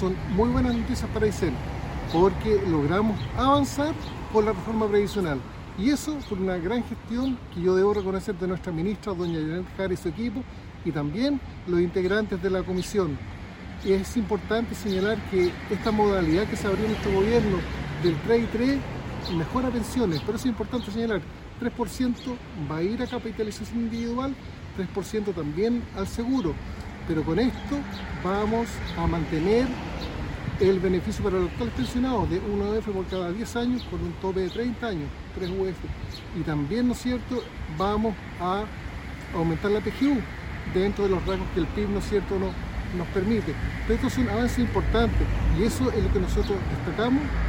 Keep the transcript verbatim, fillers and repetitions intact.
son muy buenas noticias para Aysén, porque logramos avanzar con la reforma previsional. Y eso por una gran gestión que yo debo reconocer de nuestra ministra, doña Janet Jara y su equipo, y también los integrantes de la comisión. Es importante señalar que esta modalidad que se abrió en nuestro gobierno del tres y tres mejora pensiones, pero es importante señalar, tres por ciento va a ir a capitalización individual, tres por ciento también al seguro, pero con esto vamos a mantener el beneficio para los actuales pensionados de una U F por cada diez años con un tope de treinta años, tres U F. Y también, ¿no es cierto?, vamos a aumentar la P G U dentro de los rangos que el P I B, ¿no es cierto?, no, nos permite. Pero estos son avances importantes y eso es lo que nosotros destacamos